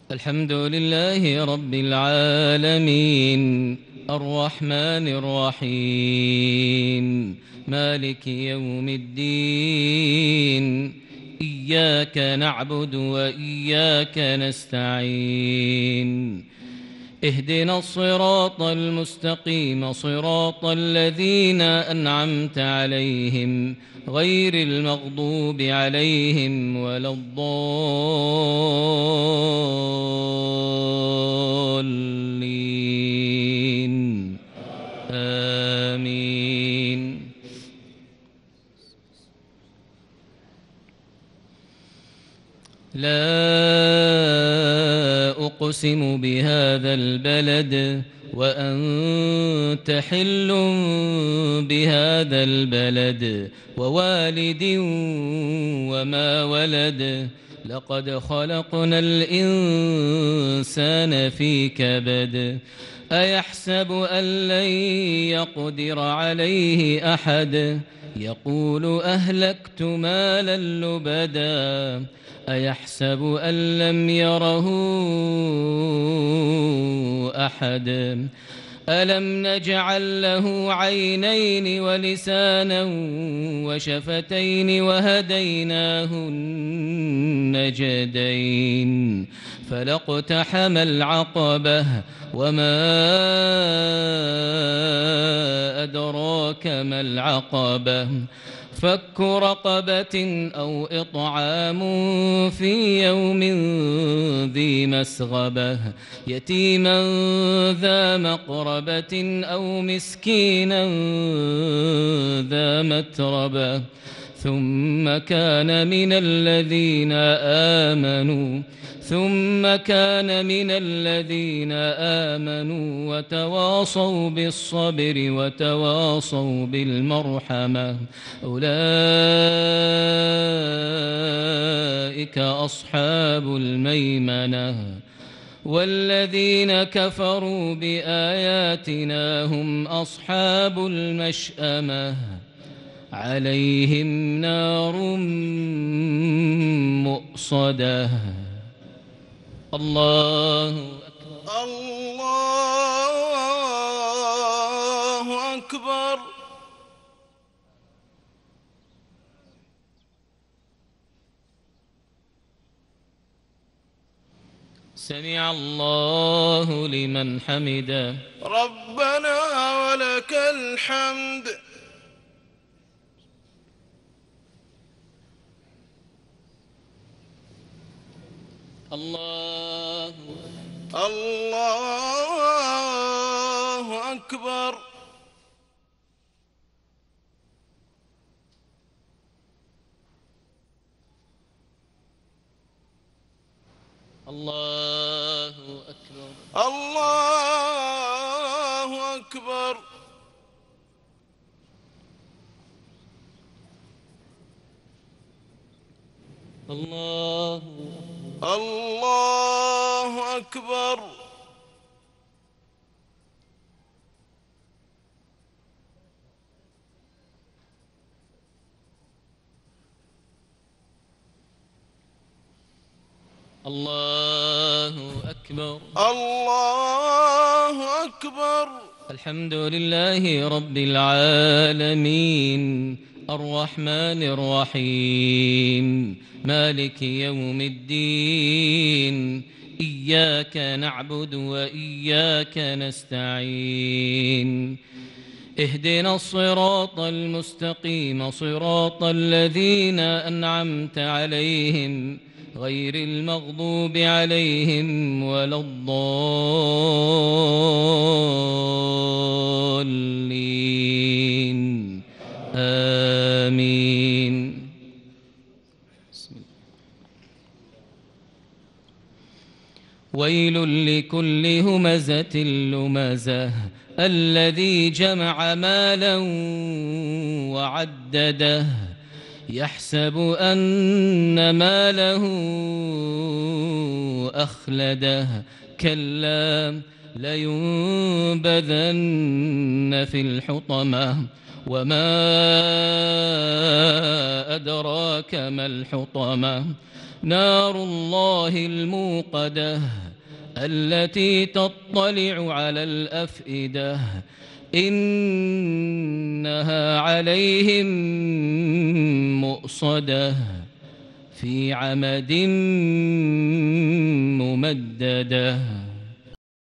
الحمد لله رب العالمين الرحمن الرحيم مالك يوم الدين إياك نعبد وإياك نستعين اهدنا الصراط المستقيم صراط الذين أنعمت عليهم غير المغضوب عليهم ولا الضالين آمين. لا أقسم بهذا البلد وأنت حل بهذا البلد ووالد وما ولد لقد خلقنا الإنسان في كبد أيحسب أن لن يقدر عليه أحد يقول أهلكت مالا لبدا أيحسب أن لم يره أحد ألم نجعل له عينين ولسانا وشفتين وهديناه النجدين فلاقتحم العقبة وما أدراك ما العقبة فك رقبة أو إطعام في يوم ذي مسغبة يتيما ذا مقربة أو مسكينا ذا متربة ثم كان من الذين آمنوا وتواصوا بالصبر وتواصوا بالمرحمة أولئك أصحاب الميمنة والذين كفروا بآياتنا هم أصحاب المشأمة عليهم نار مؤصدة. الله أكبر. الله أكبر. سمع الله لمن حمده. ربنا ولك الحمد. الله أكبر. الله أكبر. الله أكبر. الله أكبر. الله أكبر. الله أكبر. الحمد لله رب العالمين الرحمن الرحيم مالك يوم الدين إياك نعبد وإياك نستعين اهدنا الصراط المستقيم صراط الذين أنعمت عليهم غير المغضوب عليهم ولا الضالين آمين. ويل لكل همزة لمزة الذي جمع مالا وعدده يحسب أن ماله أخلده كلا لينبذن في الحطمة وما أدراك ما الحطمة نار الله الموقدة التي تطلع على الأفئدة إنها عليهم مؤصدة في عمد ممددة.